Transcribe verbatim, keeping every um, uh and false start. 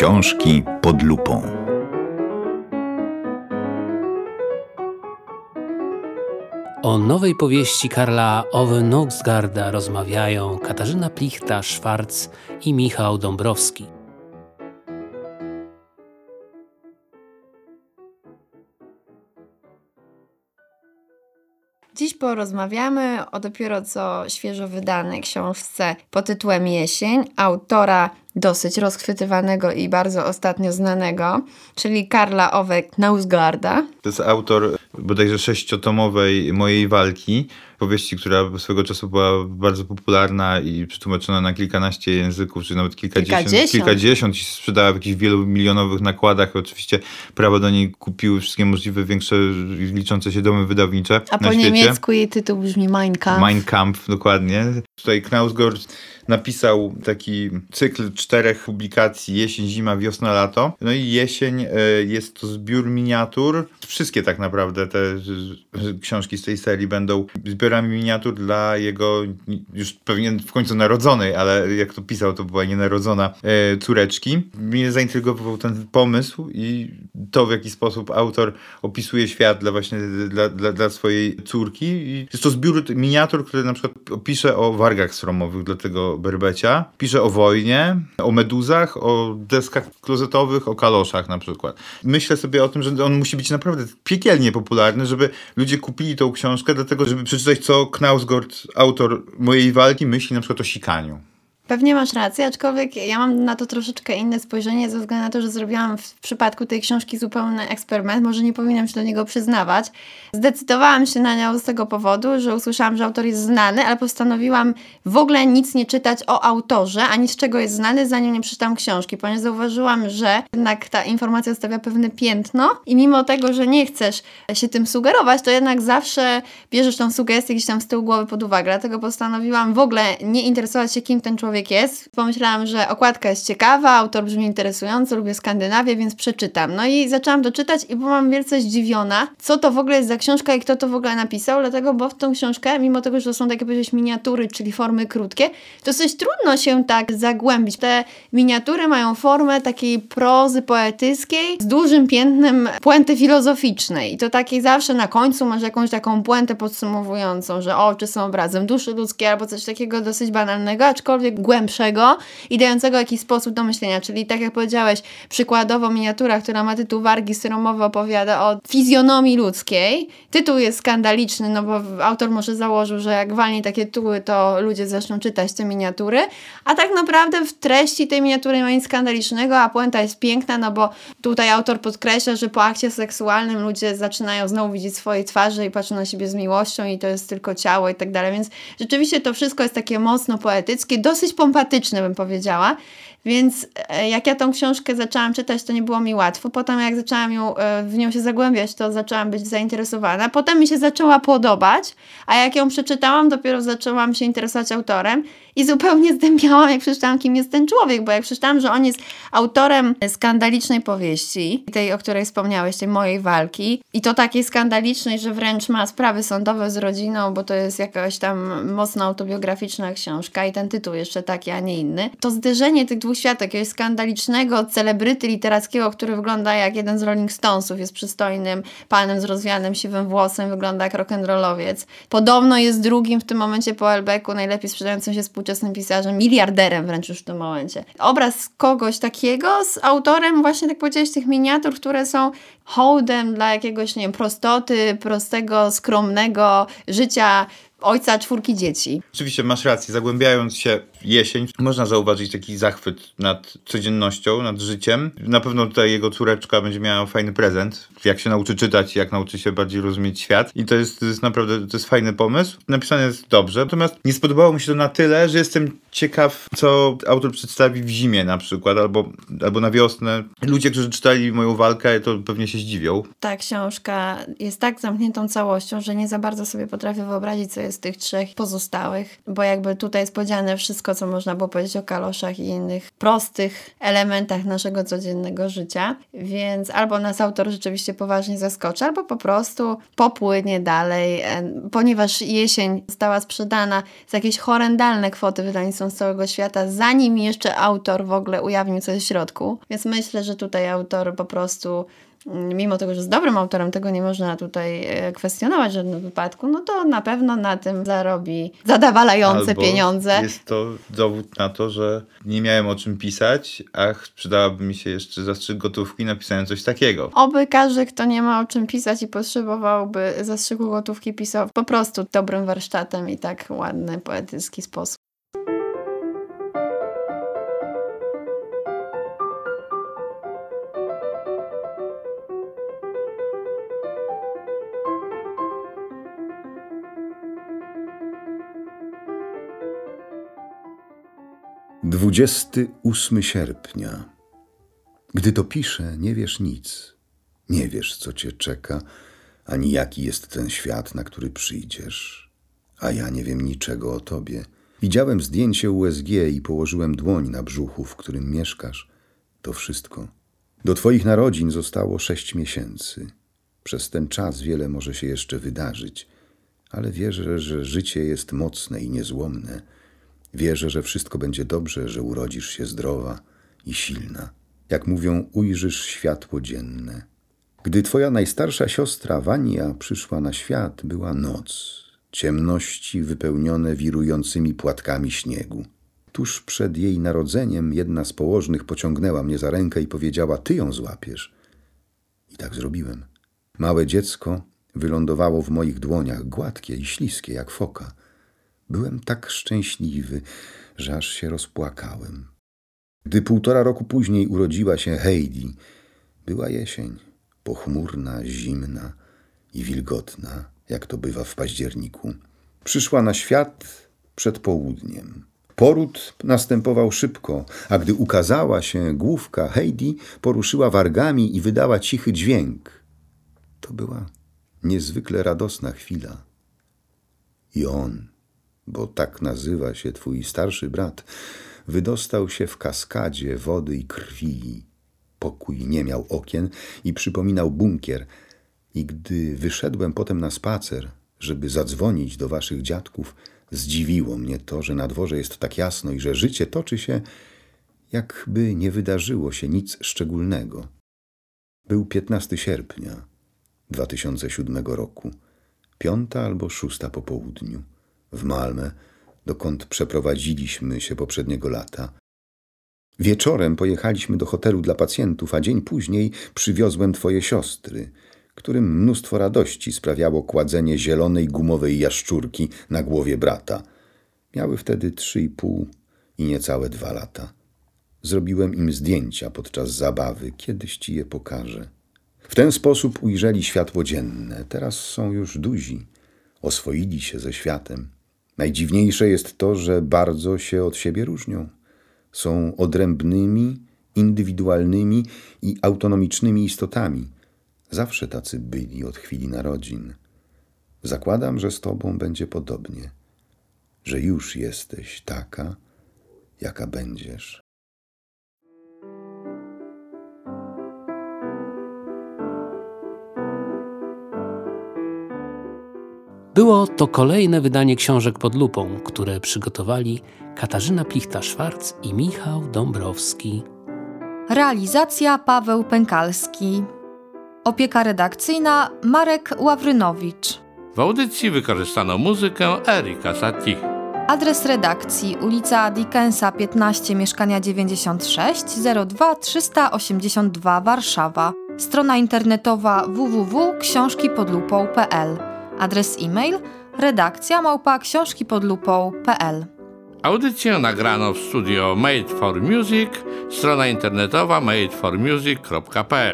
Książki pod lupą. O nowej powieści Karla Ove Knausgaarda rozmawiają Katarzyna Plichta-Szwarc i Michał Dąbrowski. Dziś porozmawiamy o dopiero co świeżo wydanej książce pod tytułem Jesień, autora dosyć rozchwytywanego i bardzo ostatnio znanego, czyli Karla Ove Knausgaarda. To jest autor bodajże sześciotomowej Mojej walki, powieści, która swego czasu była bardzo popularna i przetłumaczona na kilkanaście języków, czy nawet kilkadziesiąt, kilkadziesiąt. kilkadziesiąt i sprzedała w jakichś wielomilionowych nakładach. Oczywiście prawa do niej kupiły wszystkie możliwe większe, liczące się domy wydawnicze A na po świecie. niemiecku jej tytuł brzmi Mein Kampf. Mein Kampf, dokładnie. Tutaj Knausgaard napisał taki cykl czterech publikacji: jesień, zima, wiosna, lato. No i jesień jest to zbiór miniatur. Wszystkie tak naprawdę te książki z tej serii będą zbiorami miniatur dla jego już pewnie w końcu narodzonej, ale jak to pisał, to była nienarodzona córeczki. Mnie zaintrygował ten pomysł i to, w jaki sposób autor opisuje świat dla właśnie dla, dla, dla swojej córki. I jest to zbiór miniatur, które na przykład opisze o wargach sromowych dla tego berbecia. Pisze o wojnie, o meduzach, o deskach klozetowych, o kaloszach na przykład. Myślę sobie o tym, że on musi być naprawdę piekielnie popularny, żeby ludzie kupili tą książkę, dlatego żeby przeczytać, co Knausgaard, autor Mojej walki, myśli na przykład o sikaniu. Pewnie masz rację, aczkolwiek ja mam na to troszeczkę inne spojrzenie ze względu na to, że zrobiłam w przypadku tej książki zupełny eksperyment. Może nie powinnam się do niego przyznawać. Zdecydowałam się na nią z tego powodu, że usłyszałam, że autor jest znany, ale postanowiłam w ogóle nic nie czytać o autorze, ani z czego jest znany, zanim nie przeczytam książki, ponieważ zauważyłam, że jednak ta informacja stawia pewne piętno i mimo tego, że nie chcesz się tym sugerować, to jednak zawsze bierzesz tą sugestię gdzieś tam z tyłu głowy pod uwagę. Dlatego postanowiłam w ogóle nie interesować się, kim ten człowiek jest. Pomyślałam, że okładka jest ciekawa, autor brzmi interesująco, lubię Skandynawię, więc przeczytam. No i zaczęłam doczytać i byłam wielce zdziwiona, co to w ogóle jest za książka i kto to w ogóle napisał, dlatego, bo w tą książkę, mimo tego, że to są takie powiedzieć miniatury, czyli formy krótkie, dosyć trudno się tak zagłębić. Te miniatury mają formę takiej prozy poetyckiej z dużym piętnem puenty filozoficznej i to takiej zawsze na końcu masz jakąś taką puentę podsumowującą, że oczy są obrazem duszy ludzkiej albo coś takiego dosyć banalnego, aczkolwiek głębszego i dającego jakiś sposób do myślenia, czyli tak jak powiedziałeś, przykładowo miniatura, która ma tytuł Wargi sromowe, opowiada o fizjonomii ludzkiej. Tytuł jest skandaliczny, no bo autor może założył, że jak walnie takie tytuły, to ludzie zaczną czytać te miniatury, a tak naprawdę w treści tej miniatury nie ma nic skandalicznego, a puenta jest piękna, no bo tutaj autor podkreśla, że po akcie seksualnym ludzie zaczynają znowu widzieć swoje twarze i patrzą na siebie z miłością i to jest tylko ciało i tak dalej, więc rzeczywiście to wszystko jest takie mocno poetyckie, dosyć pompatyczne, bym powiedziała. Więc jak ja tą książkę zaczęłam czytać, to nie było mi łatwo. Potem jak zaczęłam ją, w nią się zagłębiać, to zaczęłam być zainteresowana. Potem mi się zaczęła podobać, a jak ją przeczytałam, dopiero zaczęłam się interesować autorem i zupełnie zdębiałam, jak przeczytałam, kim jest ten człowiek, bo jak przeczytałam, że on jest autorem skandalicznej powieści, tej, o której wspomniałeś, tej Mojej walki, i to takiej skandalicznej, że wręcz ma sprawy sądowe z rodziną, bo to jest jakaś tam mocno autobiograficzna książka i ten tytuł jeszcze taki, a nie inny. To zderzenie tych dwóch światów, jakiegoś skandalicznego celebryty literackiego, który wygląda jak jeden z Rolling Stonesów, jest przystojnym panem z rozwianym siwym włosem, wygląda jak rock'n'rollowiec. Podobno jest drugim w tym momencie po Elbecku najlepiej sprzedającym się współczesnym pisarzem, miliarderem wręcz już w tym momencie. Obraz kogoś takiego z autorem właśnie, tak powiedziałeś, tych miniatur, które są hołdem dla jakiegoś, nie wiem, prostoty, prostego, skromnego życia ojca czwórki dzieci. Oczywiście masz rację, zagłębiając się w jesień, można zauważyć taki zachwyt nad codziennością, nad życiem. Na pewno tutaj jego córeczka będzie miała fajny prezent, jak się nauczy czytać, jak nauczy się bardziej rozumieć świat. I to jest, to jest naprawdę to jest fajny pomysł. Napisane jest dobrze, natomiast nie spodobało mi się to na tyle, że jestem ciekaw, co autor przedstawi w zimie na przykład, albo, albo na wiosnę. Ludzie, którzy czytali Moją walkę, to pewnie się zdziwią. Ta książka jest tak zamkniętą całością, że nie za bardzo sobie potrafię wyobrazić, co jest z tych trzech pozostałych, bo jakby tutaj jest powiedziane wszystko, co można było powiedzieć o kaloszach i innych prostych elementach naszego codziennego życia, więc albo nas autor rzeczywiście poważnie zaskoczy, albo po prostu popłynie dalej, ponieważ Jesień została sprzedana za jakieś horrendalne kwoty wydawnictwom z całego świata, zanim jeszcze autor w ogóle ujawnił coś w środku, więc myślę, że tutaj autor po prostu, mimo tego, że jest dobrym autorem, tego nie można tutaj kwestionować w żadnym wypadku, no to na pewno na tym zarobi zadawalające Albo pieniądze. Jest to dowód na to, że nie miałem o czym pisać, a przydałaby mi się jeszcze zastrzyk gotówki, napisałem coś takiego. Oby każdy, kto nie ma o czym pisać i potrzebowałby zastrzyku gotówki, pisał po prostu dobrym warsztatem i tak ładny, poetycki sposób. dwudziestego ósmego sierpnia. Gdy to piszę, nie wiesz nic. Nie wiesz, co cię czeka, ani jaki jest ten świat, na który przyjdziesz. A ja nie wiem niczego o tobie. Widziałem zdjęcie U S G i położyłem dłoń na brzuchu, w którym mieszkasz. To wszystko. Do twoich narodzin zostało sześć miesięcy. Przez ten czas wiele może się jeszcze wydarzyć, ale wierzę, że życie jest mocne i niezłomne. Wierzę, że wszystko będzie dobrze, że urodzisz się zdrowa i silna. Jak mówią, ujrzysz światło dzienne. Gdy twoja najstarsza siostra Wania przyszła na świat, była noc. Ciemności wypełnione wirującymi płatkami śniegu. Tuż przed jej narodzeniem jedna z położnych pociągnęła mnie za rękę i powiedziała: ty ją złapiesz. I tak zrobiłem. Małe dziecko wylądowało w moich dłoniach, gładkie i śliskie jak foka. Byłem tak szczęśliwy, że aż się rozpłakałem. Gdy półtora roku później urodziła się Heidi, była jesień, pochmurna, zimna i wilgotna, jak to bywa w październiku. Przyszła na świat przed południem. Poród następował szybko, a gdy ukazała się główka, Heidi poruszyła wargami i wydała cichy dźwięk. To była niezwykle radosna chwila. I on, bo tak nazywa się twój starszy brat, wydostał się w kaskadzie wody i krwi. Pokój nie miał okien i przypominał bunkier. I gdy wyszedłem potem na spacer, żeby zadzwonić do waszych dziadków, zdziwiło mnie to, że na dworze jest tak jasno i że życie toczy się, jakby nie wydarzyło się nic szczególnego. Był piętnastego sierpnia dwa tysiące siódmego roku, piąta albo szósta po południu, w Malmö, dokąd przeprowadziliśmy się poprzedniego lata. Wieczorem pojechaliśmy do hotelu dla pacjentów, a dzień później przywiozłem twoje siostry, którym mnóstwo radości sprawiało kładzenie zielonej gumowej jaszczurki na głowie brata. Miały wtedy trzy i pół i niecałe dwa lata. Zrobiłem im zdjęcia podczas zabawy, kiedyś ci je pokażę. W ten sposób ujrzeli światło dzienne. Teraz są już duzi. Oswoili się ze światem. Najdziwniejsze jest to, że bardzo się od siebie różnią. Są odrębnymi, indywidualnymi i autonomicznymi istotami. Zawsze tacy byli od chwili narodzin. Zakładam, że z tobą będzie podobnie. Że już jesteś taka, jaka będziesz. Było to kolejne wydanie książek pod lupą, które przygotowali Katarzyna Plichta-Szwarc i Michał Dąbrowski. Realizacja Paweł Pękalski. Opieka redakcyjna Marek Ławrynowicz. W audycji wykorzystano muzykę Erika Satie. Adres redakcji: ulica Dickensa piętnaście, mieszkania dziewięćdziesiąt sześć, zero dwa trzysta osiemdziesiąt dwa, Warszawa. Strona internetowa w w w kropka książki pod lupą kropka p l. Adres e-mail redakcja małpa książki pod lupą kropka p l. Audycję nagrano w studio Made for Music, strona internetowa made for music kropka p l.